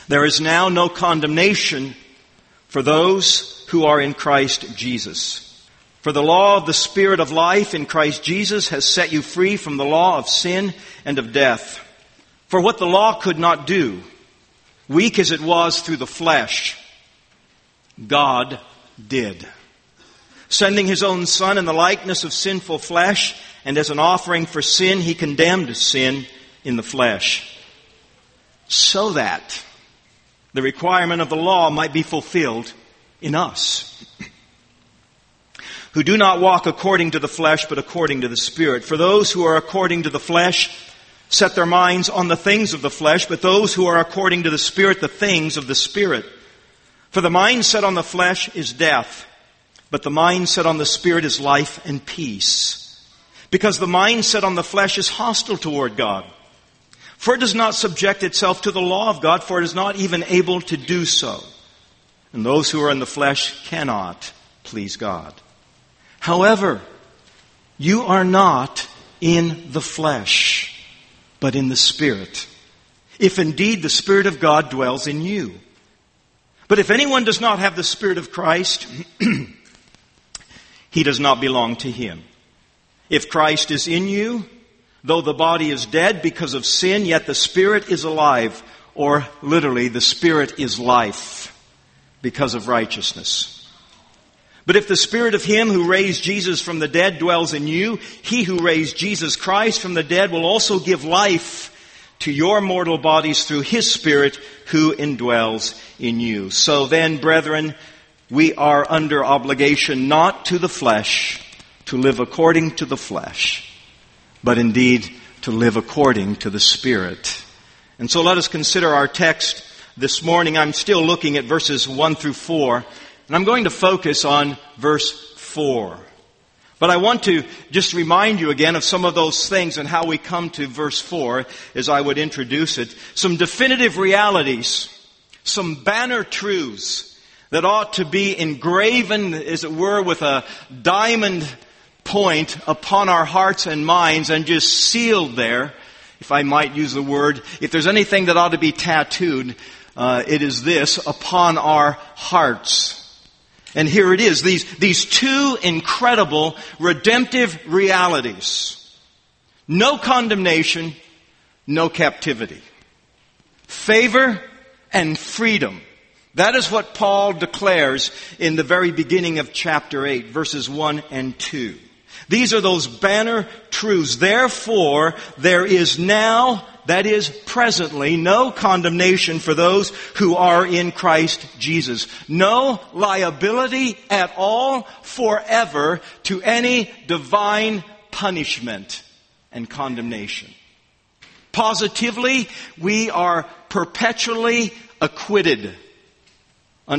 There is now no condemnation for those who are in Christ Jesus. For the law of the Spirit of life in Christ Jesus has set you free from the law of sin and of death. For what the law could not do, weak as it was through the flesh, God did. Sending His own Son in the likeness of sinful flesh, and as an offering for sin, He condemned sin in the flesh, so that the requirement of the law might be fulfilled in us, who do not walk according to the flesh, but according to the Spirit. For those who are according to the flesh set their minds on the things of the flesh, but those who are according to the Spirit, the things of the Spirit. For the mind set on the flesh is death, but the mind set on the Spirit is life and peace. Because the mind set on the flesh is hostile toward God. For it does not subject itself to the law of God, for it is not even able to do so. And those who are in the flesh cannot please God. However, you are not in the flesh, but in the Spirit, if indeed the Spirit of God dwells in you. But if anyone does not have the Spirit of Christ, he does not belong to Him. If Christ is in you, though the body is dead because of sin, yet the Spirit is alive, or literally, the Spirit is life because of righteousness. But if the Spirit of Him who raised Jesus from the dead dwells in you, He who raised Jesus Christ from the dead will also give life to your mortal bodies through His Spirit who indwells in you. So then, brethren, we are under obligation not to the flesh to live according to the flesh, but indeed to live according to the Spirit. And so let us consider our text this morning. I'm still looking at verses 1 through 4, and I'm going to focus on verse 4. But I want to just remind you again of some of those things and how we come to verse 4 as I would introduce it. Some definitive realities, some banner truths that ought to be engraven, as it were, with a diamond point upon our hearts and minds and just sealed there, if I might use the word. If there's anything that ought to be tattooed, it is this, upon our hearts. And here it is, these two incredible redemptive realities. No condemnation, no captivity. Favor and freedom. That is what Paul declares in the very beginning of chapter 8, verses 1 and 2. These are those banner truths. Therefore, there is now, that is presently, no condemnation for those who are in Christ Jesus. No liability at all forever to any divine punishment and condemnation. Positively, we are perpetually acquitted in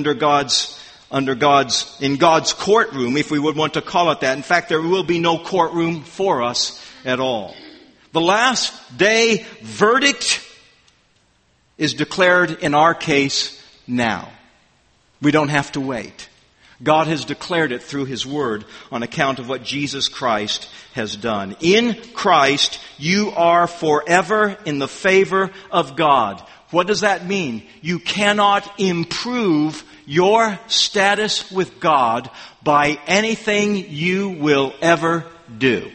God's courtroom, if we would want to call it that. In fact, there will be no courtroom for us at all. The last day verdict is declared in our case now. We don't have to wait. God has declared it through His Word on account of what Jesus Christ has done. In Christ, you are forever in the favor of God. What does that mean? You cannot improve your status with God by anything you will ever do.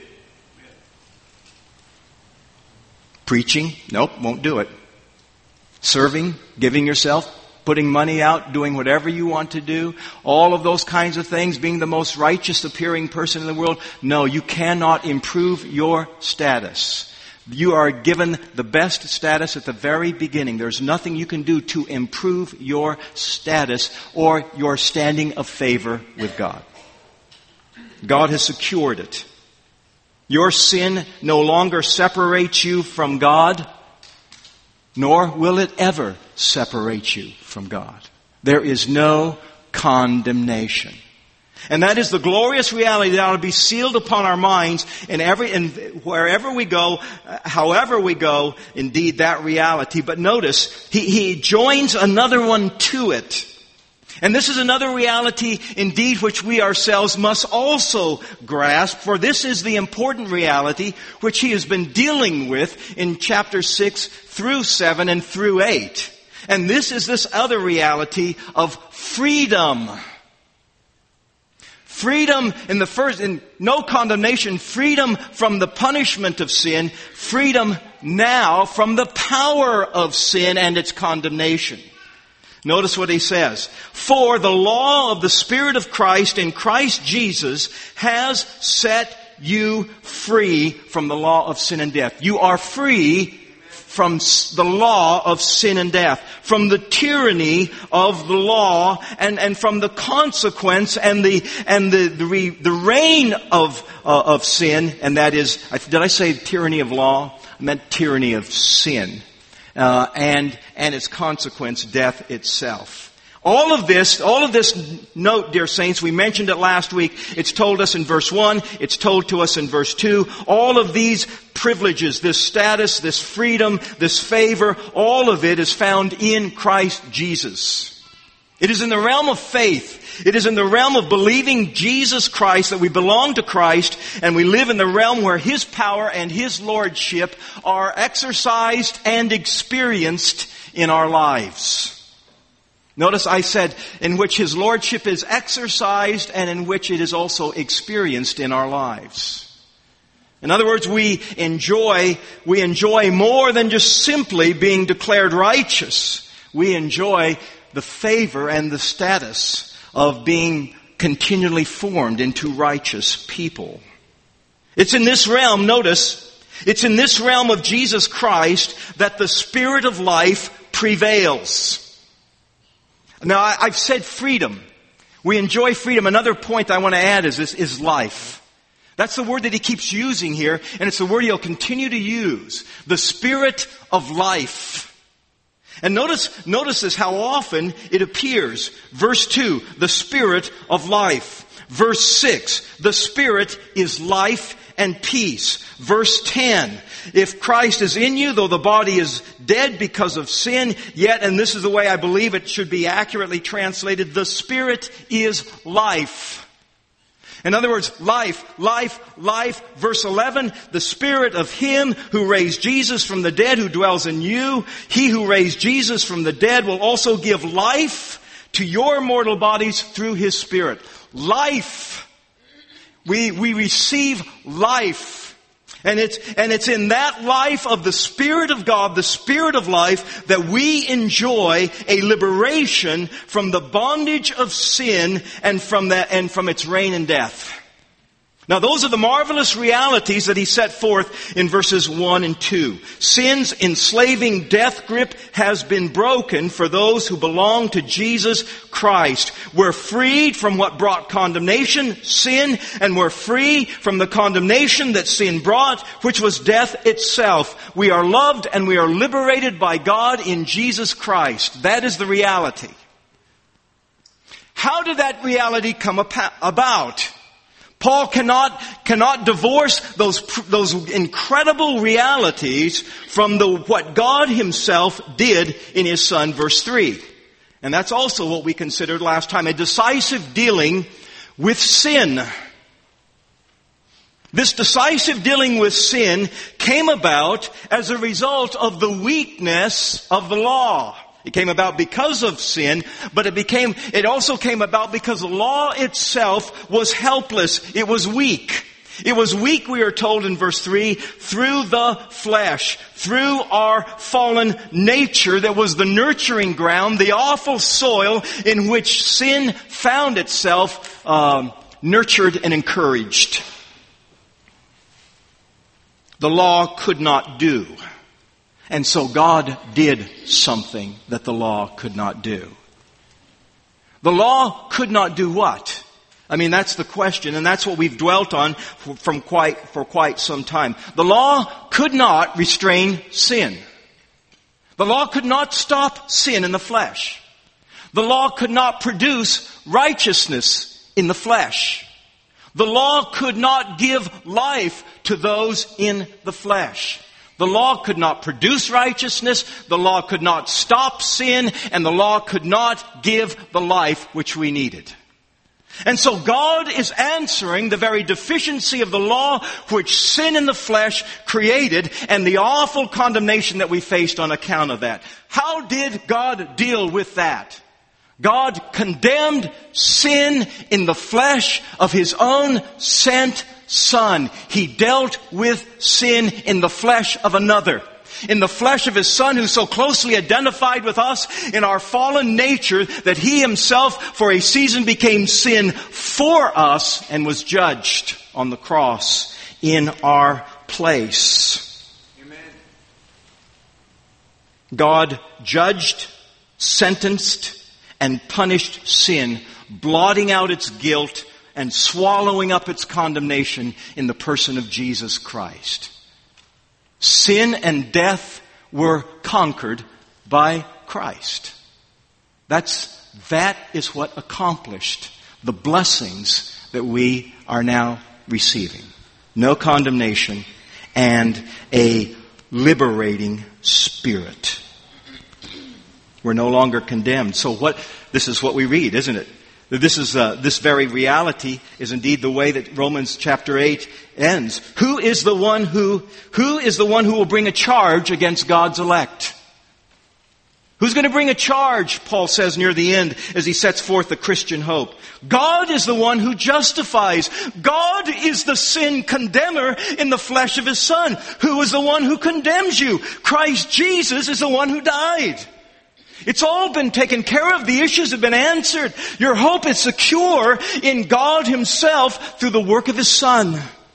Preaching? Nope, won't do it. Serving, giving yourself, putting money out, doing whatever you want to do, all of those kinds of things, being the most righteous appearing person in the world. No, you cannot improve your status. You are given the best status at the very beginning. There's nothing you can do to improve your status or your standing of favor with God. God has secured it. Your sin no longer separates you from God, nor will it ever separate you from God. There is no condemnation. And that is the glorious reality that ought to be sealed upon our minds and wherever we go, however we go, indeed that reality. But notice, he joins another one to it. And this is another reality, indeed, which we ourselves must also grasp, for this is the important reality which he has been dealing with in chapter 6 through 7 and through 8. And this other reality of freedom. Freedom in no condemnation, freedom from the punishment of sin, freedom now from the power of sin and its condemnation. Notice what he says. For the law of the Spirit of Christ in Christ Jesus has set you free from the law of sin and death. You are free from the law of sin and death, from the tyranny of the law, and from the consequence and the reign of sin, and that is, did I say tyranny of law? I meant tyranny of sin, and its consequence, death itself. All of this, note, dear saints, we mentioned it last week. It's told us in verse 1. It's told to us in verse 2. All of these privileges, this status, this freedom, this favor, all of it is found in Christ Jesus. It is in the realm of faith. It is in the realm of believing Jesus Christ that we belong to Christ, and we live in the realm where His power and His lordship are exercised and experienced in our lives. Notice I said in which His lordship is exercised and in which it is also experienced in our lives. In other words, we enjoy more than just simply being declared righteous. We enjoy the favor and the status of being continually formed into righteous people. It's in this realm, notice, it's in this realm of Jesus Christ that the Spirit of life prevails. Now, I've said freedom. We enjoy freedom. Another point I want to add is life. That's the word that he keeps using here, and it's the word he'll continue to use. The Spirit of life. And notice this, how often it appears. Verse 2, the Spirit of life. Verse 6, the Spirit is life and peace. Verse 10, if Christ is in you, though the body is dead because of sin, yet, and this is the way I believe it should be accurately translated, the Spirit is life. In other words, life, life, life. Verse 11, the Spirit of Him who raised Jesus from the dead, who dwells in you, He who raised Jesus from the dead will also give life to your mortal bodies through His Spirit. Life. We receive life. And it's in that life of the Spirit of God, the Spirit of life, that we enjoy a liberation from the bondage of sin and from its reign and death. Now those are the marvelous realities that he set forth in verses 1 and 2. Sin's enslaving death grip has been broken for those who belong to Jesus Christ. We're freed from what brought condemnation, sin, and we're free from the condemnation that sin brought, which was death itself. We are loved and we are liberated by God in Jesus Christ. That is the reality. How did that reality come about? Paul cannot divorce those incredible realities from what God Himself did in His Son, verse 3. And that's also what we considered last time, a decisive dealing with sin. This decisive dealing with sin came about as a result of the weakness of the law. It came about because of sin, but it also came about because the law itself was helpless. It was weak. It was weak, we are told in verse 3, through the flesh, through our fallen nature that was the nurturing ground, the awful soil in which sin found itself nurtured and encouraged. The law could not do. And so God did something that the law could not do. The law could not do what? I mean, that's the question, and that's what we've dwelt on for quite some time. The law could not restrain sin. The law could not stop sin in the flesh. The law could not produce righteousness in the flesh. The law could not give life to those in the flesh. The law could not produce righteousness, the law could not stop sin, and the law could not give the life which we needed. And so God is answering the very deficiency of the law which sin in the flesh created and the awful condemnation that we faced on account of that. How did God deal with that? God condemned sin in the flesh of His own sent Son. He dealt with sin in the flesh of another. In the flesh of His Son, who so closely identified with us in our fallen nature that He Himself for a season became sin for us and was judged on the cross in our place. Amen. God judged, sentenced, and punished sin, blotting out its guilt and swallowing up its condemnation in the person of Jesus Christ. Sin and death were conquered by Christ. That is what accomplished the blessings that we are now receiving. No condemnation and a liberating spirit. We're no longer condemned. So this is what we read, isn't it? This very reality is indeed the way that Romans chapter 8 ends. Who is the one who will bring a charge against God's elect? Who's going to bring a charge, Paul says near the end as he sets forth the Christian hope. God is the one who justifies. God is the sin condemner in the flesh of His Son. Who is the one who condemns you? Christ Jesus is the one who died. It's all been taken care of. The issues have been answered. Your hope is secure in God Himself through the work of His Son.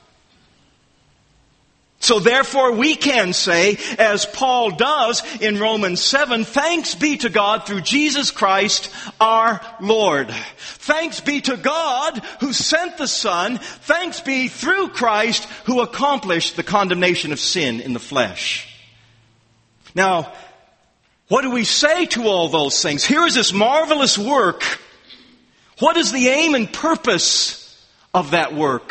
So therefore we can say, as Paul does in Romans 7, thanks be to God through Jesus Christ our Lord. Thanks be to God who sent the Son. Thanks be through Christ who accomplished the condemnation of sin in the flesh. Now, what do we say to all those things? Here is this marvelous work. What is the aim and purpose of that work?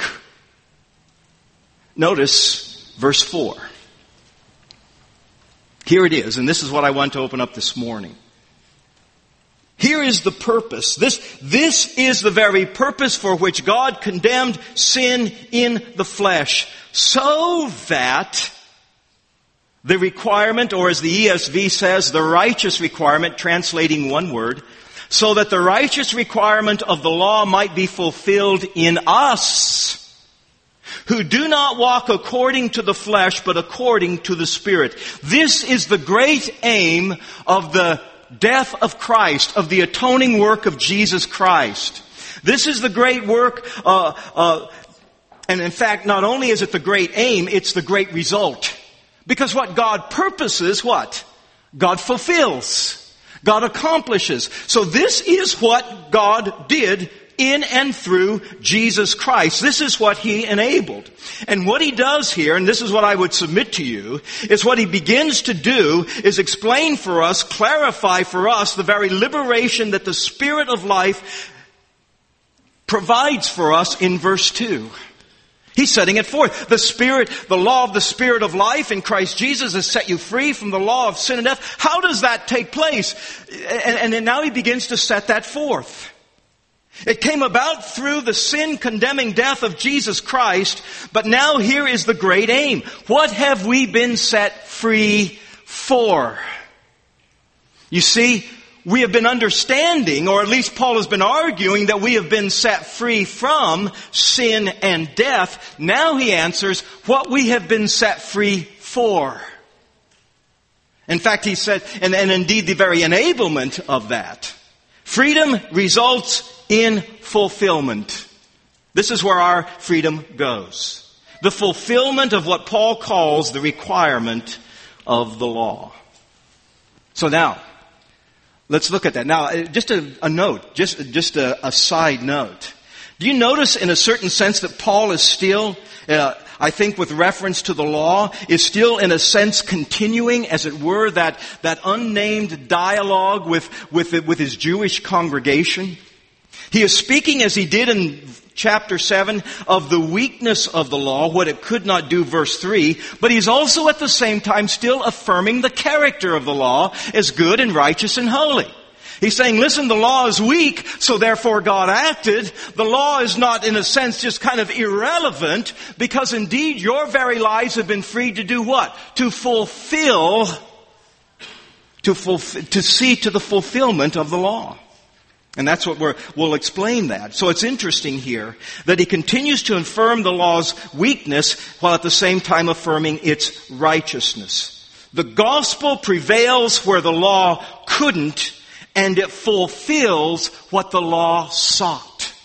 Notice verse 4. Here it is, and this is what I want to open up this morning. Here is the purpose. This is the very purpose for which God condemned sin in the flesh, so that the requirement, or as the ESV says, the righteous requirement, translating one word, so that the righteous requirement of the law might be fulfilled in us, who do not walk according to the flesh, but according to the Spirit. This is the great aim of the death of Christ, of the atoning work of Jesus Christ. This is the great work, and in fact, not only is it the great aim, it's the great result. Because what God purposes, what? God fulfills. God accomplishes. So this is what God did in and through Jesus Christ. This is what He enabled. And what He does here, and this is what I would submit to you, is what He begins to do is explain for us, clarify for us the very liberation that the Spirit of life provides for us in verse 2. He's setting it forth. The law of the Spirit of life in Christ Jesus has set you free from the law of sin and death. How does that take place? And now he begins to set that forth. It came about through the sin-condemning death of Jesus Christ, but now here is the great aim. What have we been set free for? You see, we have been understanding, or at least Paul has been arguing, that we have been set free from sin and death. Now he answers what we have been set free for. In fact, he said, and indeed the very enablement of that. Freedom results in fulfillment. This is where our freedom goes. The fulfillment of what Paul calls the requirement of the law. So now, let's look at that. Now, just a note, just a side note. Do you notice in a certain sense that Paul is still, I think with reference to the law, is still in a sense continuing, as it were, that unnamed dialogue with his Jewish congregation? He is speaking, as he did in chapter 7, of the weakness of the law, what it could not do, verse 3, but he's also at the same time still affirming the character of the law as good and righteous and holy. He's saying, listen, the law is weak, so therefore God acted. The law is not, in a sense, just kind of irrelevant, because indeed your very lives have been freed to do what? To see to the fulfillment of the law. And that's what we'll explain that. So it's interesting here that he continues to affirm the law's weakness while at the same time affirming its righteousness. The gospel prevails where the law couldn't, and it fulfills what the law sought.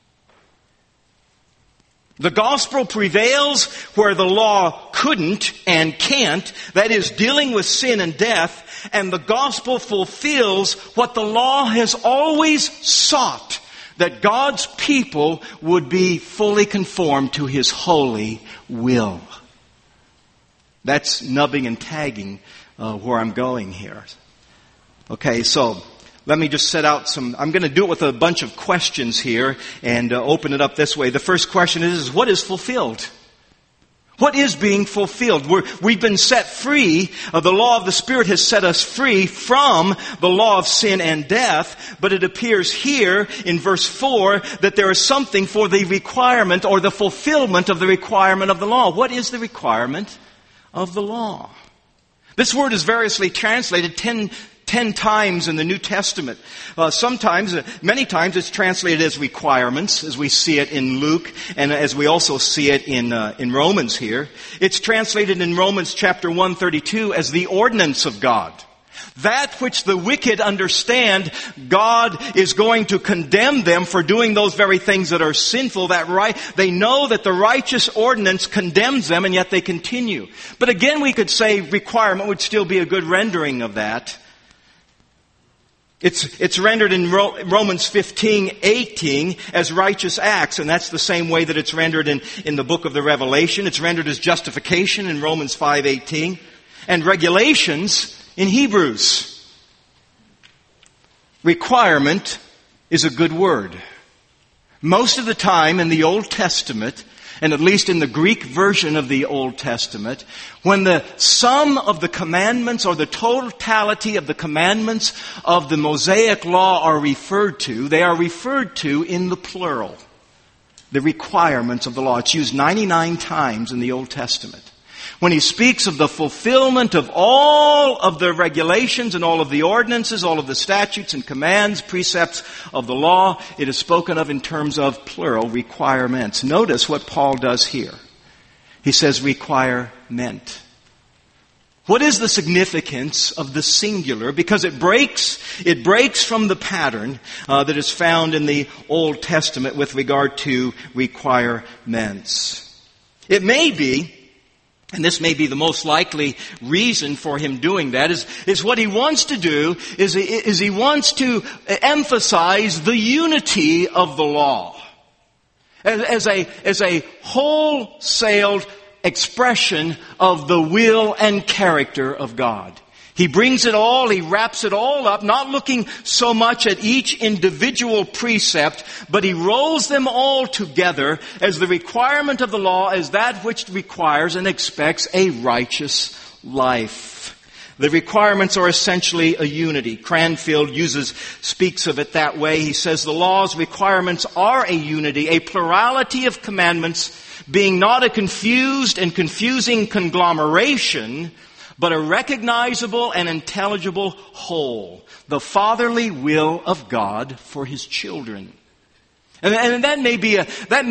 The gospel prevails where the law couldn't and can't, that is, dealing with sin and death, and the gospel fulfills what the law has always sought, that God's people would be fully conformed to His holy will. That's nubbing and tagging where I'm going here. Okay, so let me just set out I'm going to do it with a bunch of questions here and open it up this way. The first question is, what is fulfilled? What is being fulfilled? We've been set free. The law of the Spirit has set us free from the law of sin and death. But it appears here in verse 4 that there is something for the requirement or the fulfillment of the requirement of the law. What is the requirement of the law? This word is variously translated 10 times in the New Testament. Many times it's translated as requirements, as we see it in Luke, and as we also see it in Romans here. It's translated in Romans chapter 1:32 as the ordinance of God. That which the wicked understand, God is going to condemn them for doing those very things that are sinful. They know that the righteous ordinance condemns them, and yet they continue. But again, we could say requirement would still be a good rendering of that. It's rendered in Romans 15:18 as righteous acts, and that's the same way that it's rendered in the book of the Revelation. It's rendered as justification in Romans 5:18, and regulations in Hebrews. Requirement is a good word. Most of the time in the Old Testament, and at least in the Greek version of the Old Testament, when the sum of the commandments or the totality of the commandments of the Mosaic Law are referred to, they are referred to in the plural. The requirements of the law. It's used 99 times in the Old Testament. When he speaks of the fulfillment of all of the regulations and all of the ordinances, all of the statutes and commands, precepts of the law, it is spoken of in terms of plural requirements. Notice what Paul does here. He says requirement. What is the significance of the singular? Because it breaks from the pattern that is found in the Old Testament with regard to requirements. It may be, and this may be the most likely reason for him doing that, is what he wants to do is he wants to emphasize the unity of the law as a wholesale expression of the will and character of God. He brings it all, he wraps it all up, not looking so much at each individual precept, but he rolls them all together as the requirement of the law, as that which requires and expects a righteous life. The requirements are essentially a unity. Cranfield speaks of it that way. He says the law's requirements are a unity, a plurality of commandments, being not a confused and confusing conglomeration, but a recognizable and intelligible whole. The fatherly will of God for His children. And that may be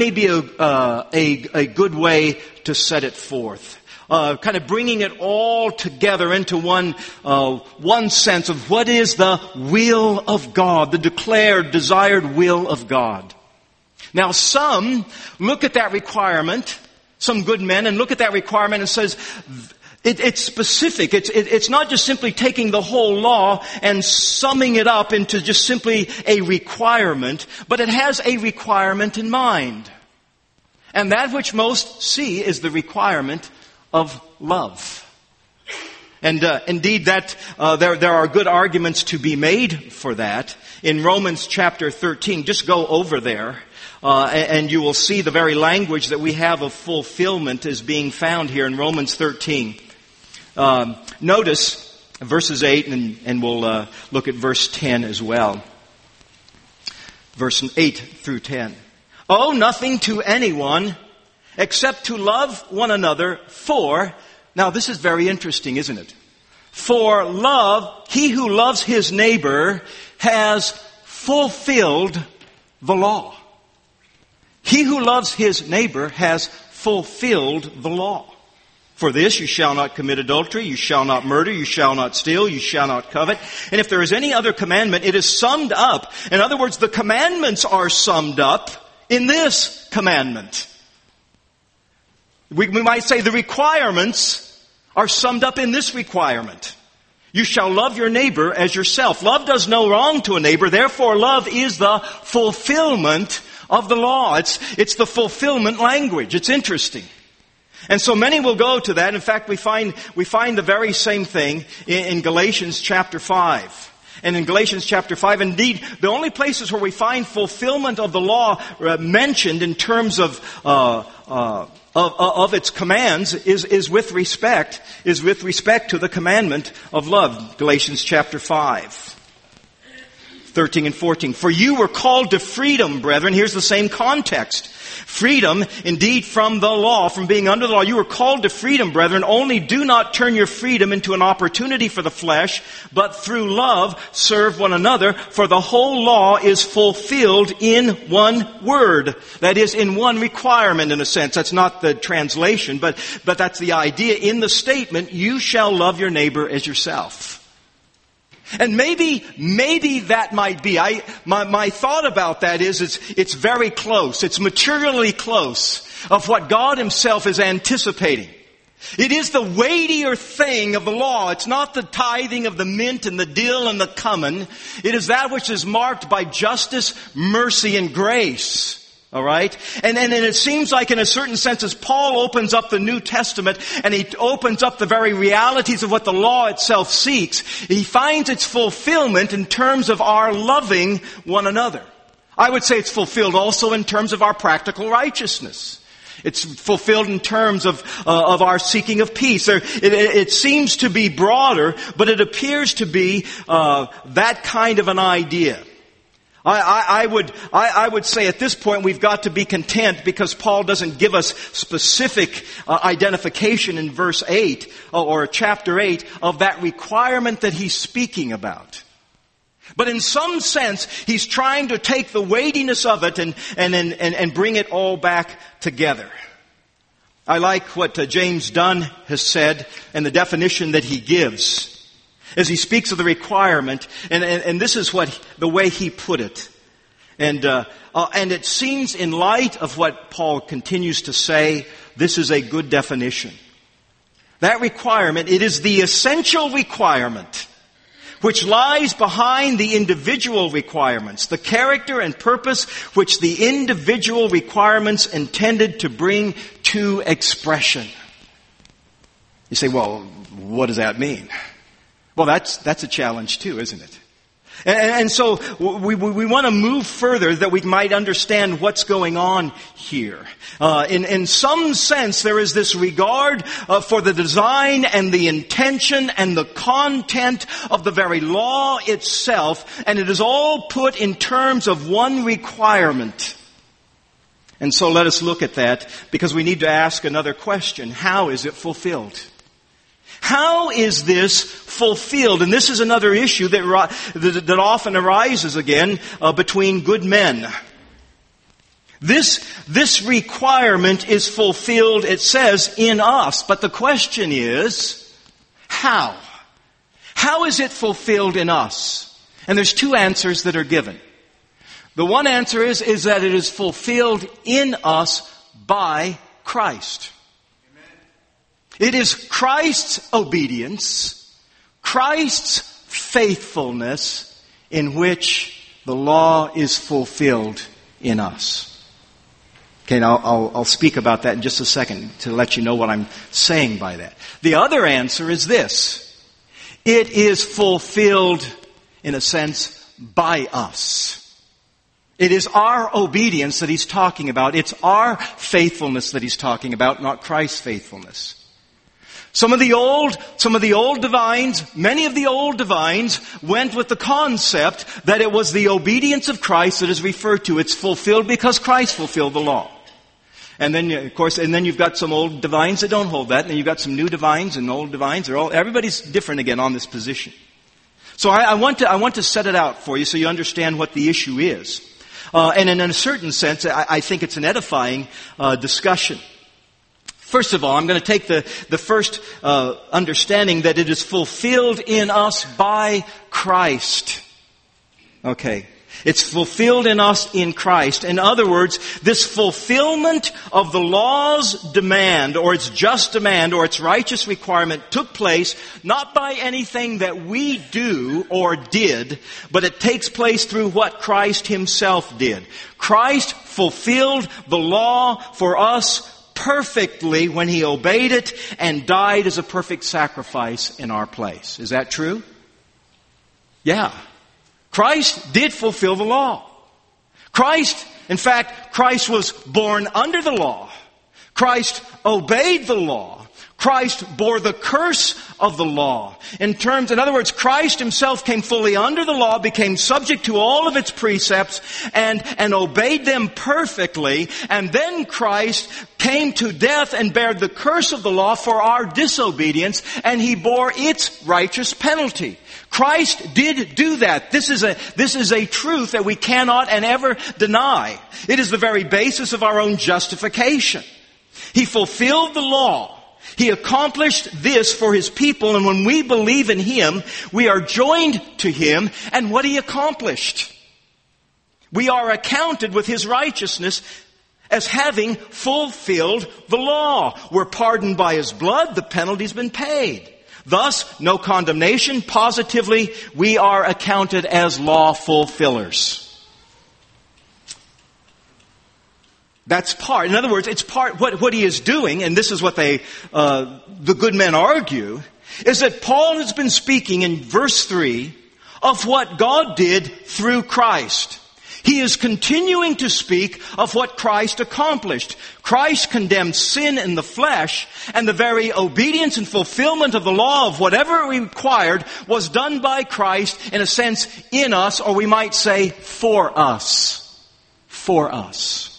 a good way to set it forth. Kind of bringing it all together into one sense of what is the will of God, the declared, desired will of God. Now some look at that requirement, some good men, and look at that requirement and says, it's specific. It's not just simply taking the whole law and summing it up into just simply a requirement, but it has a requirement in mind. And that which most see is the requirement of love. And indeed, that there are good arguments to be made for that. In Romans chapter 13, just go over there. And you will see the very language that we have of fulfillment is being found here in Romans 13. Notice Verses 8, and we'll look at verse 10 as well. Verse 8 through 10. Owe nothing to anyone except to love one another for, now this is very interesting, isn't it? For love, he who loves his neighbor has fulfilled the law. He who loves his neighbor has fulfilled the law. For this, you shall not commit adultery, you shall not murder, you shall not steal, you shall not covet. And if there is any other commandment, it is summed up. In other words, the commandments are summed up in this commandment. We might say the requirements are summed up in this requirement. You shall love your neighbor as yourself. Love does no wrong to a neighbor, therefore love is the fulfillment of the law. It's the fulfillment language. It's interesting. And so many will go to that. In fact, we find the very same thing in Galatians chapter 5. And in Galatians chapter 5, indeed, the only places where we find fulfillment of the law mentioned in terms of its commands is with respect to the commandment of love. Galatians chapter 5. 13 and 14. For you were called to freedom, brethren. Here's the same context. Freedom, indeed, from the law, from being under the law. You were called to freedom, brethren. Only do not turn your freedom into an opportunity for the flesh, but through love serve one another. For the whole law is fulfilled in one word. That is, in one requirement, in a sense. That's not the translation, but that's the idea in the statement, you shall love your neighbor as yourself. And maybe that might be. My thought about that is it's very close. It's materially close of what God Himself is anticipating. It is the weightier thing of the law. It's not the tithing of the mint and the dill and the cumin. It is that which is marked by justice, mercy, and grace. All right? And it seems like in a certain sense as Paul opens up the New Testament and he opens up the very realities of what the law itself seeks, he finds its fulfillment in terms of our loving one another. I would say it's fulfilled also in terms of our practical righteousness. It's fulfilled in terms of our seeking of peace. It seems to be broader, but it appears to be that kind of an idea. I would say at this point we've got to be content because Paul doesn't give us specific identification in verse 8 or chapter 8 of that requirement that he's speaking about. But in some sense, he's trying to take the weightiness of it and bring it all back together. I like what James Dunn has said and the definition that he gives as he speaks of the requirement, and this is the way he put it. And it seems in light of what Paul continues to say, this is a good definition. That requirement, it is the essential requirement which lies behind the individual requirements, the character and purpose which the individual requirements intended to bring to expression. You say, well, what does that mean? Well, that's a challenge too, isn't it? And so we want to move further that we might understand what's going on here. In some sense, there is this regard for the design and the intention and the content of the very law itself, and it is all put in terms of one requirement. And so let us look at that because we need to ask another question. How is it fulfilled? How is this fulfilled? And this is another issue that often arises again between good men. This requirement is fulfilled, it says, in us. But the question is, how? How is it fulfilled in us? And there's two answers that are given. The one answer is that it is fulfilled in us by Christ. It is Christ's obedience, Christ's faithfulness in which the law is fulfilled in us. Okay, now I'll speak about that in just a second to let you know what I'm saying by that. The other answer is this. It is fulfilled, in a sense, by us. It is our obedience that he's talking about. It's our faithfulness that he's talking about, not Christ's faithfulness. Some of the old divines, many of the old divines went with the concept that it was the obedience of Christ that is referred to. It's fulfilled because Christ fulfilled the law. And then, of course, you've got some old divines that don't hold that, and then you've got some new divines and old divines. Everybody's different again on this position. So I want to set it out for you so you understand what the issue is. And in a certain sense, I think it's an edifying discussion. First of all, I'm going to take the first understanding that it is fulfilled in us by Christ. Okay. It's fulfilled in us in Christ. In other words, this fulfillment of the law's demand, or its just demand, or its righteous requirement took place not by anything that we do or did, but it takes place through what Christ Himself did. Christ fulfilled the law for us perfectly when He obeyed it and died as a perfect sacrifice in our place. Is that true? Yeah. Christ did fulfill the law. Christ was born under the law. Christ obeyed the law. Christ bore the curse of the law. In other words, Christ Himself came fully under the law, became subject to all of its precepts, and obeyed them perfectly. And then Christ came to death and bare the curse of the law for our disobedience, and He bore its righteous penalty. Christ did do that. This is a truth that we cannot and ever deny. It is the very basis of our own justification. He fulfilled the law. He accomplished this for His people, and when we believe in Him, we are joined to Him and what He accomplished. We are accounted with His righteousness as having fulfilled the law. We're pardoned by His blood. The penalty's been paid. Thus, no condemnation. Positively, we are accounted as law fulfillers. That's part. In other words, it's part, what he is doing, and this is what the good men argue, is that Paul has been speaking in verse 3 of what God did through Christ. He is continuing to speak of what Christ accomplished. Christ condemned sin in the flesh, and the very obedience and fulfillment of the law of whatever it required was done by Christ, in a sense, in us, or we might say, for us. For us.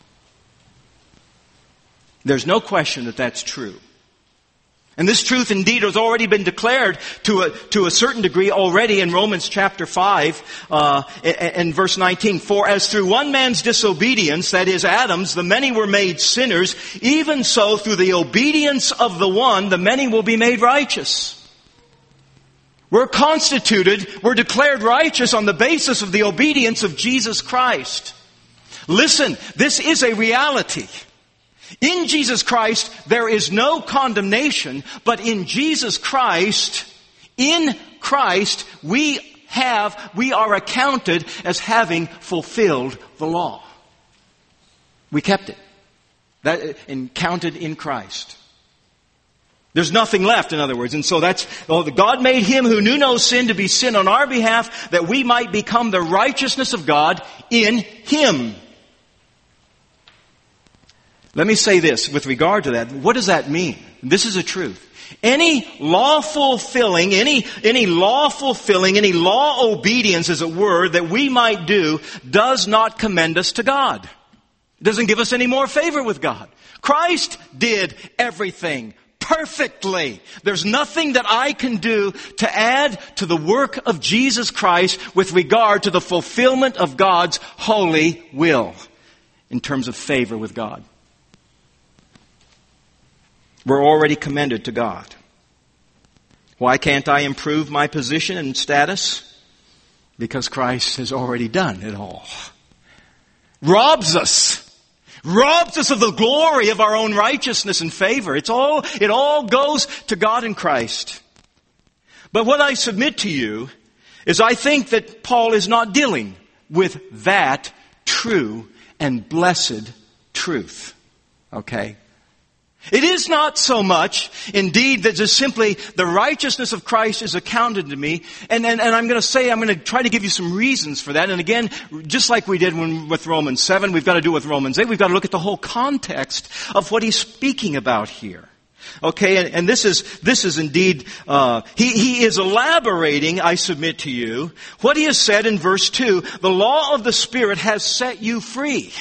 There's no question that that's true. And this truth indeed has already been declared to a certain degree already in Romans chapter 5 and verse 19. For as through one man's disobedience, that is Adam's, the many were made sinners, even so through the obedience of the one, the many will be made righteous. We're declared righteous on the basis of the obedience of Jesus Christ. Listen, this is a reality. In Jesus Christ, there is no condemnation, but in Jesus Christ, we are accounted as having fulfilled the law. We kept it. And counted in Christ. There's nothing left, in other words. And so God made Him who knew no sin to be sin on our behalf, that we might become the righteousness of God in Him. Let me say this with regard to that. What does that mean? This is a truth. Any law fulfilling, any law obedience, as it were, that we might do does not commend us to God. It doesn't give us any more favor with God. Christ did everything perfectly. There's nothing that I can do to add to the work of Jesus Christ with regard to the fulfillment of God's holy will in terms of favor with God. We're already commended to God. Why can't I improve my position and status? Because Christ has already done it all. Robs us of the glory of our own righteousness and favor. It all goes to God in Christ. But what I submit to you is I think that Paul is not dealing with that true and blessed truth. Okay? It is not so much, indeed, that just simply the righteousness of Christ is accounted to me. And I'm going to try to give you some reasons for that. And again, just like we did with Romans 7, we've got to do with Romans 8. We've got to look at the whole context of what he's speaking about here. Okay, and this is indeed, he is elaborating, I submit to you, what he has said in verse 2, the law of the Spirit has set you free.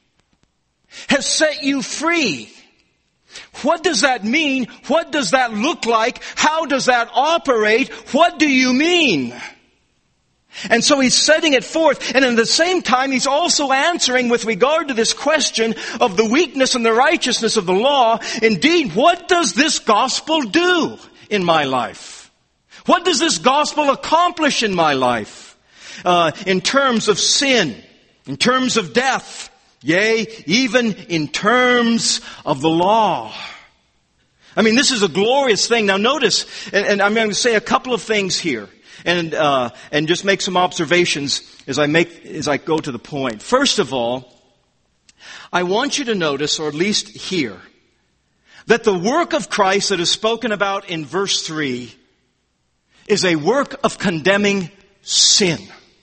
Has set you free. What does that mean? What does that look like? How does that operate? What do you mean? And so he's setting it forth, and at the same time he's also answering with regard to this question of the weakness and the righteousness of the law. Indeed, what does this gospel do in my life? What does this gospel accomplish in my life? In terms of sin, in terms of death, yea, even in terms of the law. I mean, this is a glorious thing. Now notice, and I'm going to say a couple of things here. And just make some observations as I go to the point. First of all, I want you to notice, or at least hear, that the work of Christ that is spoken about in verse 3 is a work of condemning sin.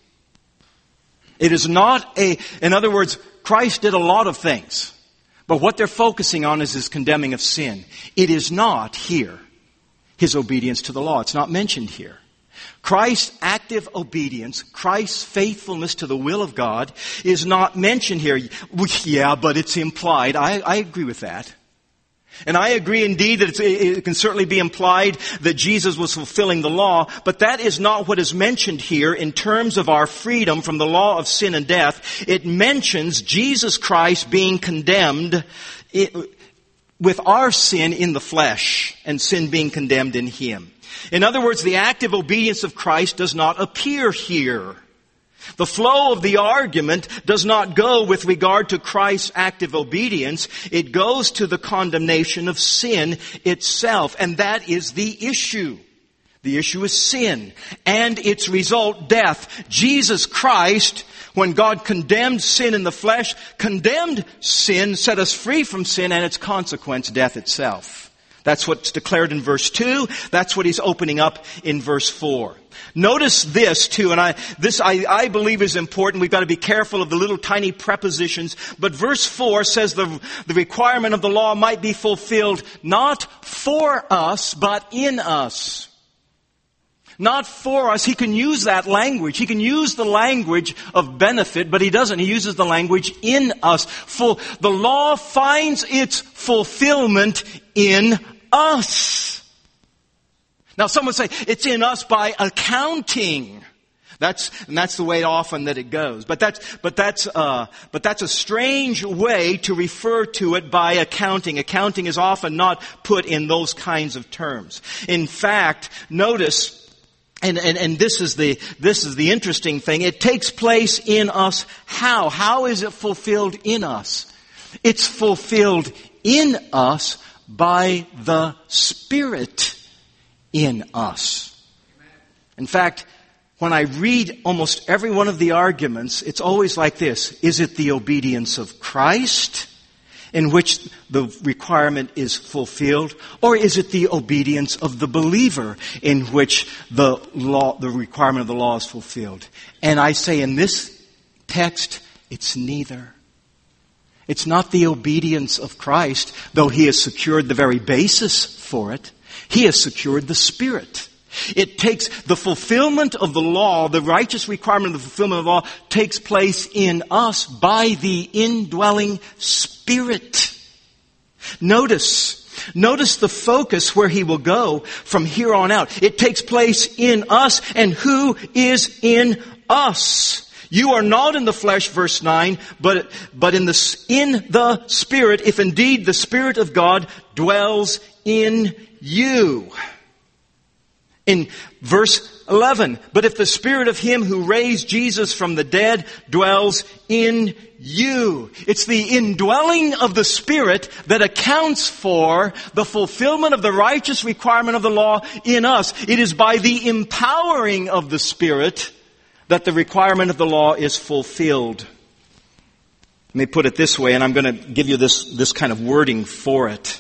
It is not in other words, Christ did a lot of things, but what they're focusing on is his condemning of sin. It is not here his obedience to the law. It's not mentioned here. Christ's active obedience, Christ's faithfulness to the will of God is not mentioned here. Yeah, but it's implied. I agree with that. And I agree indeed that it can certainly be implied that Jesus was fulfilling the law, but that is not what is mentioned here in terms of our freedom from the law of sin and death. It mentions Jesus Christ being condemned with our sin in the flesh and sin being condemned in him. In other words, the active obedience of Christ does not appear here. The flow of the argument does not go with regard to Christ's active obedience. It goes to the condemnation of sin itself. And that is the issue. The issue is sin. And its result, death. Jesus Christ, when God condemned sin in the flesh, condemned sin, set us free from sin and its consequence, death itself. That's what's declared in verse 2. That's what he's opening up in verse 4. Notice this too, and I believe is important. We've got to be careful of the little tiny prepositions. But verse 4 says the requirement of the law might be fulfilled not for us, but in us. Not for us. He can use that language. He can use the language of benefit, but he doesn't. He uses the language in us. The law finds its fulfillment in us. Now some would say it's in us by accounting. That's the way often that it goes. But that's a strange way to refer to it by accounting. Accounting is often not put in those kinds of terms. In fact, notice, and this is the interesting thing. It takes place in us. How? How is it fulfilled in us? It's fulfilled in us by the Spirit in us. In fact, when I read almost every one of the arguments, it's always like this. Is it the obedience of Christ in which the requirement is fulfilled? Or is it the obedience of the believer in which the requirement of the law is fulfilled? And I say in this text, it's neither. It's not the obedience of Christ, though he has secured the very basis for it. He has secured the Spirit. It takes the fulfillment of the law, the righteous requirement of the fulfillment of the law takes place in us by the indwelling Spirit. Notice the focus where he will go from here on out. It takes place in us, and who is in us? You are not in the flesh, verse 9, but in the Spirit, if indeed the Spirit of God dwells in you. In verse 11, but if the Spirit of Him who raised Jesus from the dead dwells in you. It's the indwelling of the Spirit that accounts for the fulfillment of the righteous requirement of the law in us. It is by the empowering of the Spirit that the requirement of the law is fulfilled. Let me put it this way, and I'm going to give you this kind of wording for it.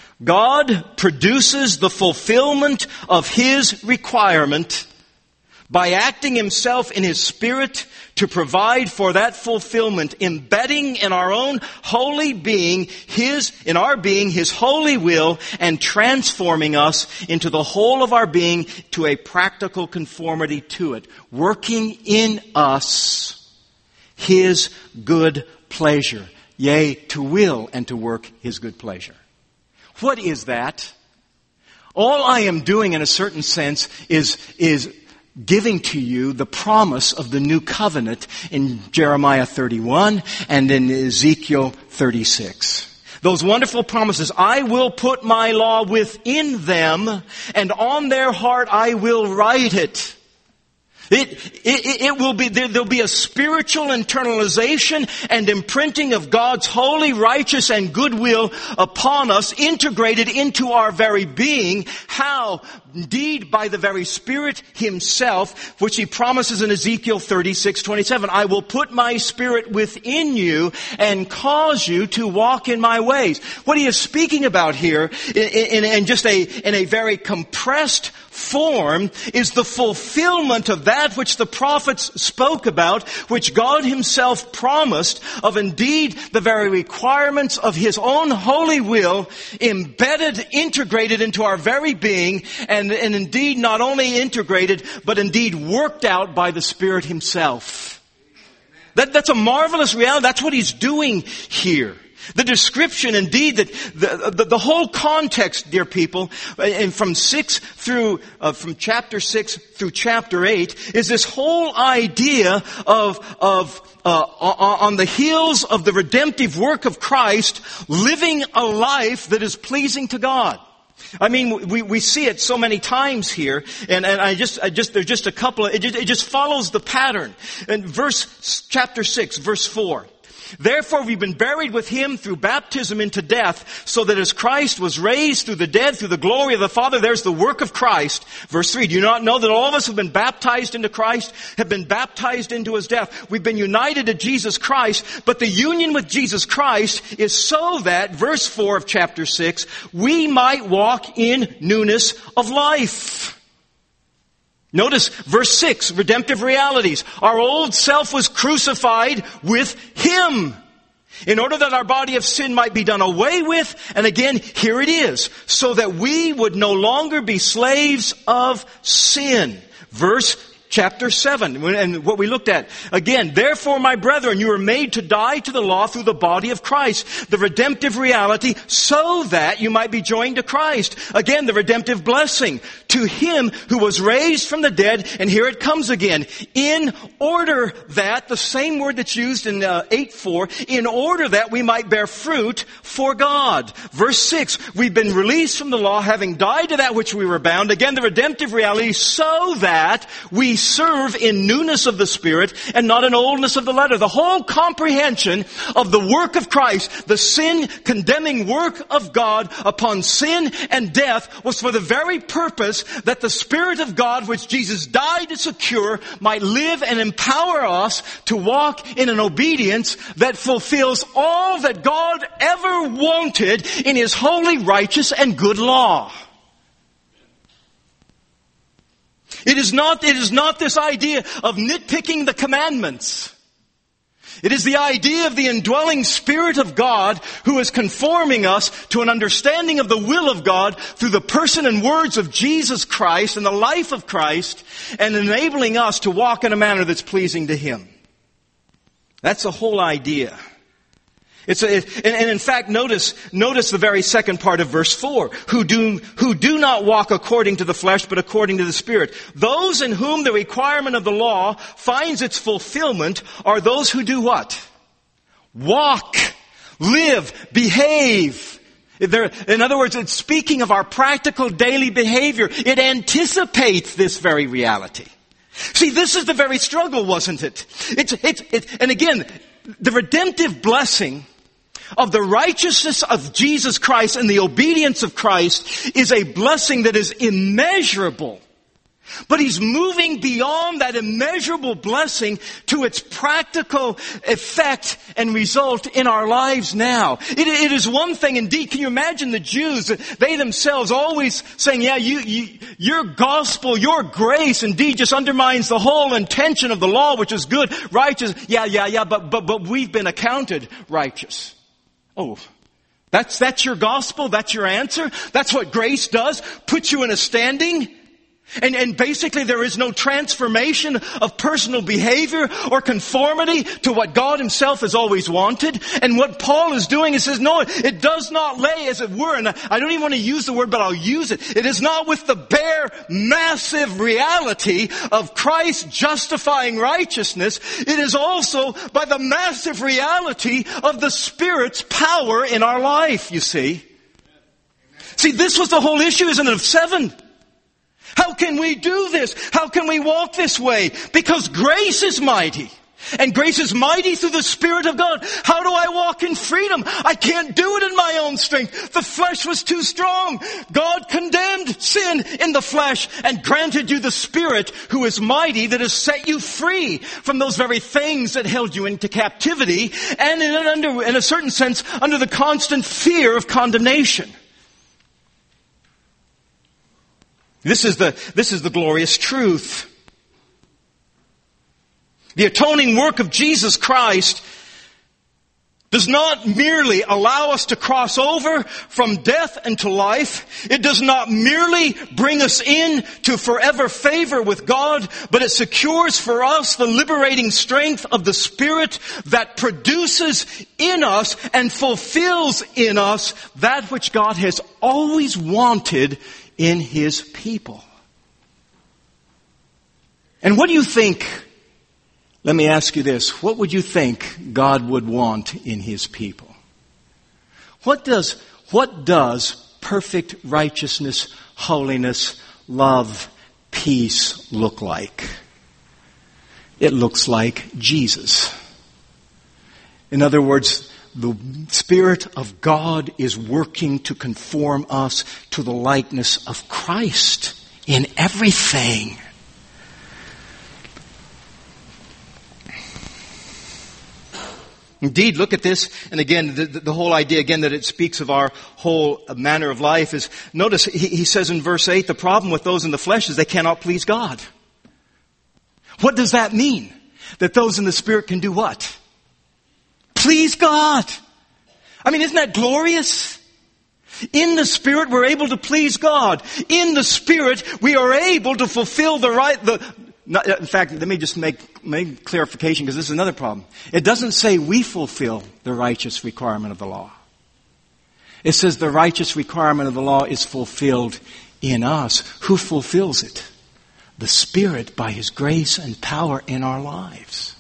God produces the fulfillment of His requirement by acting himself in his Spirit to provide for that fulfillment, embedding in our own holy being, his holy will, and transforming us into the whole of our being to a practical conformity to it, working in us his good pleasure, yea, to will and to work his good pleasure. What is that? All I am doing in a certain sense is giving to you the promise of the new covenant in Jeremiah 31 and in Ezekiel 36. Those wonderful promises. I will put my law within them, and on their heart I will write it. It will be, there'll be a spiritual internalization and imprinting of God's holy, righteous, and good will upon us, integrated into our very being. How? Indeed, by the very Spirit himself, which he promises in Ezekiel 36:27. I will put my Spirit within you and cause you to walk in my ways. What he is speaking about here, in a very compressed form, is the fulfillment of that which the prophets spoke about, which God himself promised, of indeed the very requirements of his own holy will embedded, integrated into our very being, and indeed not only integrated, but indeed worked out by the Spirit himself. That's a marvelous reality. That's what he's doing here. The description, indeed, that the whole context, dear people, and from chapter 6 through chapter 8, is this whole idea of on the heels of the redemptive work of Christ, living a life that is pleasing to God. I mean, we see it so many times here, and there's just a couple of, it just follows the pattern. In chapter 6, verse 4. Therefore we've been buried with him through baptism into death, so that as Christ was raised through the dead through the glory of the Father, there's the work of Christ. Verse 3, do you not know that all of us who have been baptized into Christ have been baptized into his death? We've been united to Jesus Christ, but the union with Jesus Christ is so that, verse 4 of chapter 6, we might walk in newness of life. Notice verse 6, redemptive realities. Our old self was crucified with him, in order that our body of sin might be done away with. And again, here it is, so that we would no longer be slaves of sin. Verse chapter 7, and what we looked at. Again, therefore, my brethren, you are made to die to the law through the body of Christ, the redemptive reality, so that you might be joined to Christ. Again, the redemptive blessing, to him who was raised from the dead, and here it comes again, in order that, the same word that's used in 8:4, in order that we might bear fruit for God. Verse 6, we've been released from the law, having died to that which we were bound. Again, the redemptive reality, so that we serve in newness of the Spirit and not in oldness of the letter. The whole comprehension of the work of Christ, the sin-condemning work of God upon sin and death, was for the very purpose that the Spirit of God, which Jesus died to secure, might live and empower us to walk in an obedience that fulfills all that God ever wanted in his holy, righteous, and good law. It is not this idea of nitpicking the commandments. It is the idea of the indwelling Spirit of God who is conforming us to an understanding of the will of God through the person and words of Jesus Christ and the life of Christ, and enabling us to walk in a manner that's pleasing to him. That's the whole idea. And in fact, notice the very second part of verse 4. Who do not walk according to the flesh, but according to the Spirit. Those in whom the requirement of the law finds its fulfillment are those who do what? Walk, live, behave. In other words, it's speaking of our practical daily behavior. It anticipates this very reality. See, this is the very struggle, wasn't it? And again, the redemptive blessing of the righteousness of Jesus Christ and the obedience of Christ is a blessing that is immeasurable. But He's moving beyond that immeasurable blessing to its practical effect and result in our lives now. It is one thing indeed. Can you imagine the Jews? They themselves always saying, yeah, your gospel, your grace indeed just undermines the whole intention of the law, which is good, righteous. Yeah, but we've been accounted righteous. Oh, that's your gospel? That's your answer? That's what grace does? Puts you in a standing? And basically there is no transformation of personal behavior or conformity to what God Himself has always wanted. And what Paul is doing is says, no, it does not lay, as it were, and I don't even want to use the word, but I'll use it. It is not with the bare, massive reality of Christ's justifying righteousness. It is also by the massive reality of the Spirit's power in our life, you see. See, this was the whole issue, isn't it, of 7? How can we do this? How can we walk this way? Because grace is mighty. And grace is mighty through the Spirit of God. How do I walk in freedom? I can't do it in my own strength. The flesh was too strong. God condemned sin in the flesh and granted you the Spirit who is mighty, that has set you free from those very things that held you into captivity and in a certain sense under the constant fear of condemnation. This is the glorious truth. The atoning work of Jesus Christ does not merely allow us to cross over from death into life. It does not merely bring us in to forever favor with God, but it secures for us the liberating strength of the Spirit that produces in us and fulfills in us that which God has always wanted in His people. And what do you think? Let me ask you this. What would you think God would want in His people? What does perfect righteousness, holiness, love, peace look like? It looks like Jesus. In other words, the Spirit of God is working to conform us to the likeness of Christ in everything. Indeed, look at this, and again, the whole idea again that it speaks of our whole manner of life is, notice he says in verse 8, the problem with those in the flesh is they cannot please God. What does that mean? That those in the Spirit can do what? Please God. I mean, isn't that glorious? In the Spirit, we're able to please God. In the Spirit, we are able to fulfill in fact, let me just make clarification, because this is another problem. It doesn't say we fulfill the righteous requirement of the law. It says the righteous requirement of the law is fulfilled in us. Who fulfills it? The Spirit by His grace and power in our lives.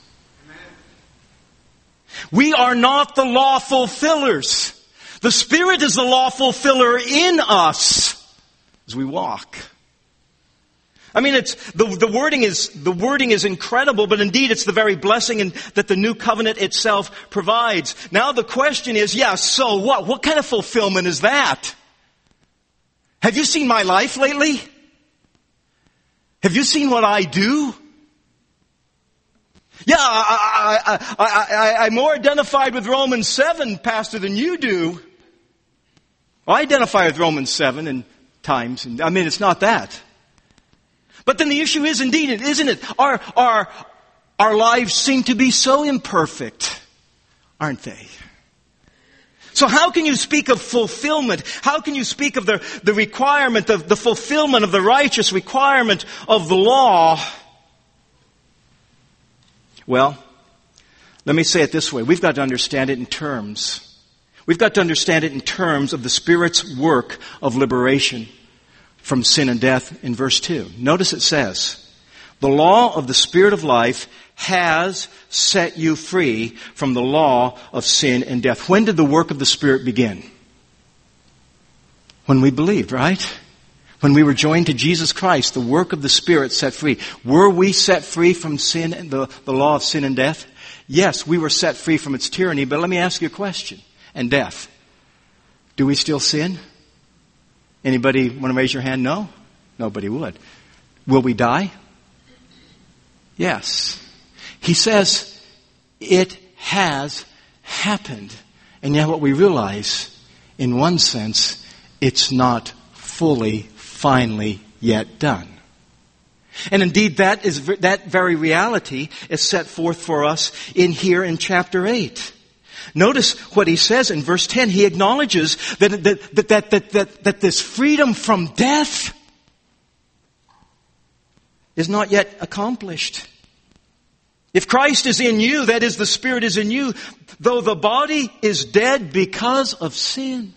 We are not the law fulfillers. The Spirit is the law fulfiller in us as we walk. I mean, the wording is incredible, but indeed it's the very blessing that the new covenant itself provides. Now the question is, so what? What kind of fulfillment is that? Have you seen my life lately? Have you seen what I do? Yeah, I'm more identified with Romans 7, Pastor, than you do. Well, I identify with Romans 7 in times. I mean, it's not that. But then the issue is indeed, isn't it? Our lives seem to be so imperfect, aren't they? So how can you speak of fulfillment? How can you speak of the requirement of the fulfillment of the righteous requirement of the law? Well, let me say it this way. We've got to understand it in terms. We've got to understand it in terms of the Spirit's work of liberation from sin and death in verse 2. Notice it says, the law of the Spirit of life has set you free from the law of sin and death. When did the work of the Spirit begin? When we believed, right? When we were joined to Jesus Christ, the work of the Spirit set free. Were we set free from sin and the law of sin and death? Yes, we were set free from its tyranny, but let me ask you a question. And death. Do we still sin? Anybody want to raise your hand? No? Nobody would. Will we die? Yes. He says it has happened. And yet what we realize, in one sense, it's not fully, finally yet done. And indeed, that very reality is set forth for us here in chapter 8. Notice what he says in verse 10. He acknowledges that this freedom from death is not yet accomplished. If Christ is in you, that is, the Spirit is in you, though the body is dead because of sin.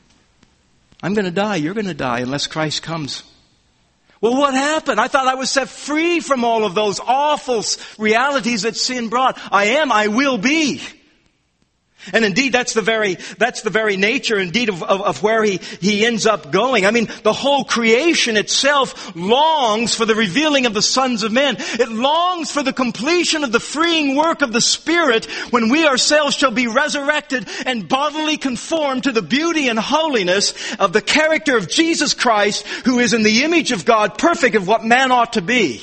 I'm going to die, you're going to die unless Christ comes. Well, what happened? I thought I was set free from all of those awful realities that sin brought. I will be. And indeed, that's the very nature, indeed, of where he ends up going. I mean, the whole creation itself longs for the revealing of the sons of men. It longs for the completion of the freeing work of the Spirit when we ourselves shall be resurrected and bodily conformed to the beauty and holiness of the character of Jesus Christ, who is in the image of God, perfect of what man ought to be.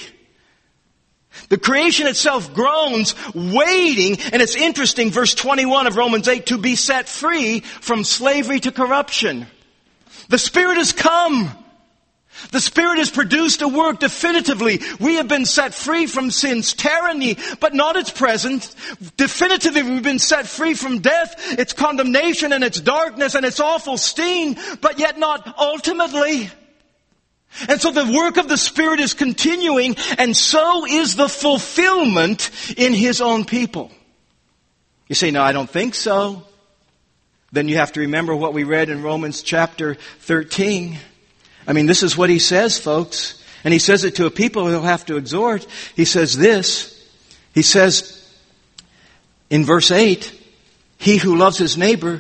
The creation itself groans, waiting, and it's interesting, verse 21 of Romans 8, to be set free from slavery to corruption. The Spirit has come. The Spirit has produced a work definitively. We have been set free from sin's tyranny, but not its presence. Definitively, we've been set free from death, its condemnation and its darkness and its awful sting, but yet not ultimately. And so the work of the Spirit is continuing, and so is the fulfillment in His own people. You say, no, I don't think so. Then you have to remember what we read in Romans chapter 13. I mean, this is what he says, folks. And he says it to a people he'll have to exhort. He says this. He says in verse 8, he who loves his neighbor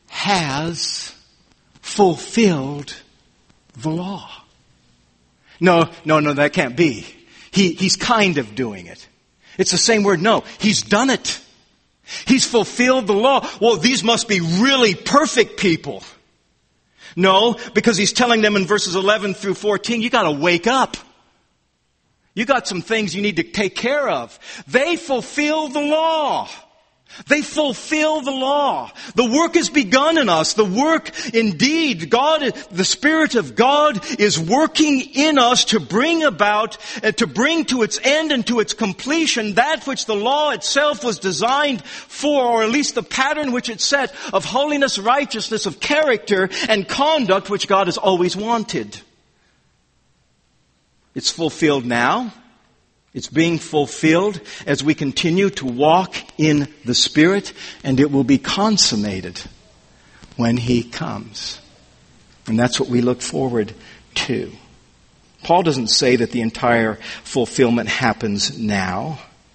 has fulfilled the law. No, that can't be. He's kind of doing it. It's the same word. No, he's done it. He's fulfilled the law. Well, these must be really perfect people. No, because he's telling them in verses 11 through 14, you got to wake up. You got some things you need to take care of. They fulfill the law. They fulfill the law. The work has begun in us. The work, indeed, God, the Spirit of God is working in us to bring about, to bring to its end and to its completion that which the law itself was designed for, or at least the pattern which it set of holiness, righteousness, of character and conduct which God has always wanted. It's fulfilled now. It's being fulfilled as we continue to walk in the Spirit, and it will be consummated when He comes. And that's what we look forward to. Paul doesn't say that the entire fulfillment happens now.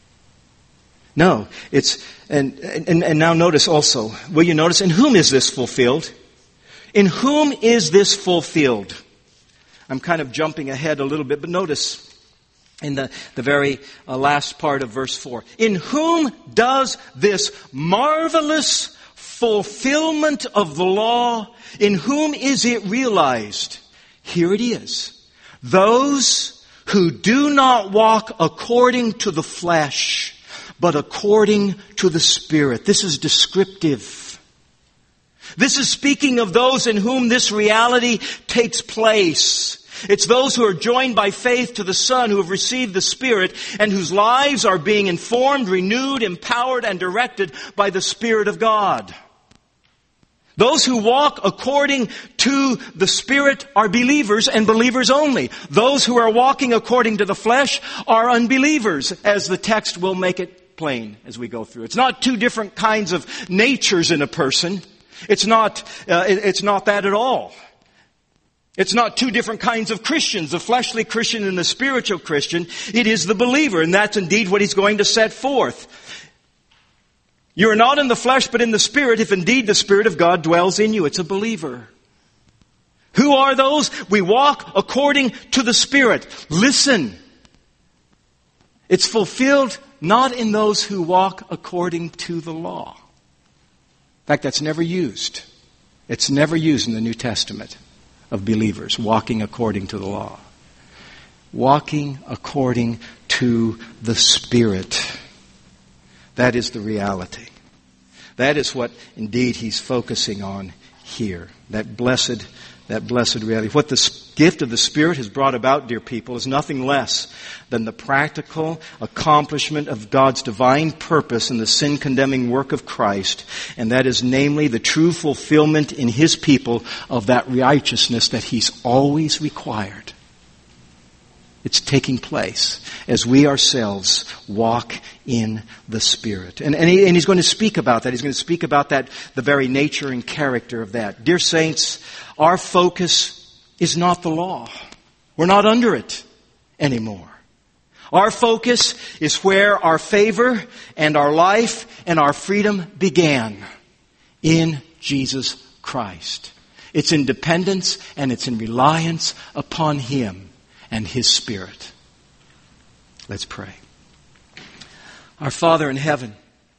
No, it's, and now notice also, will you notice, in whom is this fulfilled? In whom is this fulfilled? I'm kind of jumping ahead a little bit, but notice, in the very last part of verse 4. In whom does this marvelous fulfillment of the law, in whom is it realized? Here it is. Those who do not walk according to the flesh, but according to the Spirit. This is descriptive. This is speaking of those in whom this reality takes place. It's those who are joined by faith to the Son, who have received the Spirit, and whose lives are being informed, renewed, empowered, and directed by the Spirit of God. Those who walk according to the Spirit are believers, and believers only. Those who are walking according to the flesh are unbelievers, as the text will make it plain as we go through. It's not two different kinds of natures in a person. It's not that at all. It's not two different kinds of Christians, the fleshly Christian and the spiritual Christian. It is the believer, and that's indeed what he's going to set forth. You are not in the flesh, but in the Spirit, if indeed the Spirit of God dwells in you. It's a believer. Who are those? We walk according to the Spirit. Listen. It's fulfilled not in those who walk according to the law. In fact, that's never used. It's never used in the New Testament of believers walking according to the law. walking according to the Spirit. That is the reality. That is what indeed he's focusing on here. That blessed reality. What the gift of the Spirit has brought about, dear people, is nothing less than the practical accomplishment of God's divine purpose in the sin-condemning work of Christ, and that is namely the true fulfillment in His people of that righteousness that He's always required. It's taking place as we ourselves walk in the Spirit. And he's going to speak about that. He's going to speak about that, the very nature and character of that. Dear saints, our focus is not the law. We're not under it anymore. Our focus is where our favor and our life and our freedom began, in Jesus Christ. It's in dependence and it's in reliance upon Him and His Spirit. Let's pray. Our Father in heaven,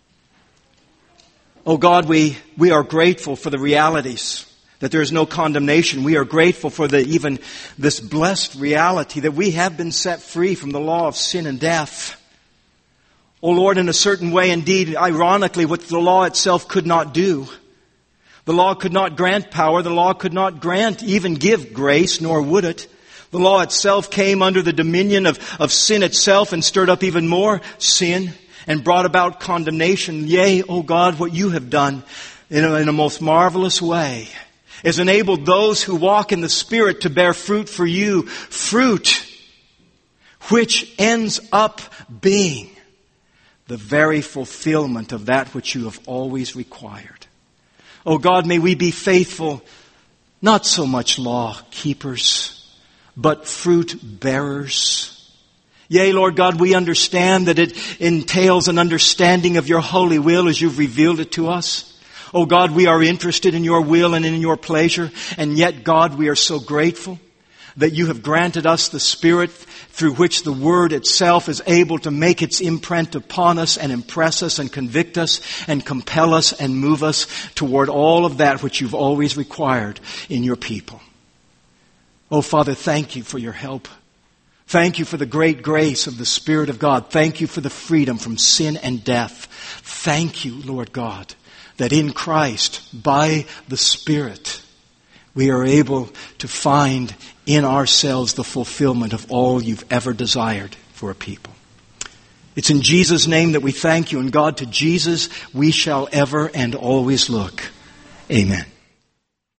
oh God, we are grateful for the realities that there is no condemnation. We are grateful for even this blessed reality that we have been set free from the law of sin and death. Oh Lord, in a certain way, indeed, ironically, what the law itself could not do. The law could not grant power. The law could not even give grace, nor would it. The law itself came under the dominion of sin itself and stirred up even more sin and brought about condemnation. Yea, O God, what you have done in a most marvelous way is enabled those who walk in the Spirit to bear fruit for you, fruit which ends up being the very fulfillment of that which you have always required. O God, may we be faithful, not so much law keepers, but fruit bearers. Yea, Lord God, we understand that it entails an understanding of your holy will as you've revealed it to us. Oh God, we are interested in your will and in your pleasure, and yet, God, we are so grateful that you have granted us the Spirit through which the Word itself is able to make its imprint upon us and impress us and convict us and compel us and move us toward all of that which you've always required in your people. Oh, Father, thank you for your help. Thank you for the great grace of the Spirit of God. Thank you for the freedom from sin and death. Thank you, Lord God, that in Christ, by the Spirit, we are able to find in ourselves the fulfillment of all you've ever desired for a people. It's in Jesus' name that we thank you, and God, to Jesus we shall ever and always look. Amen.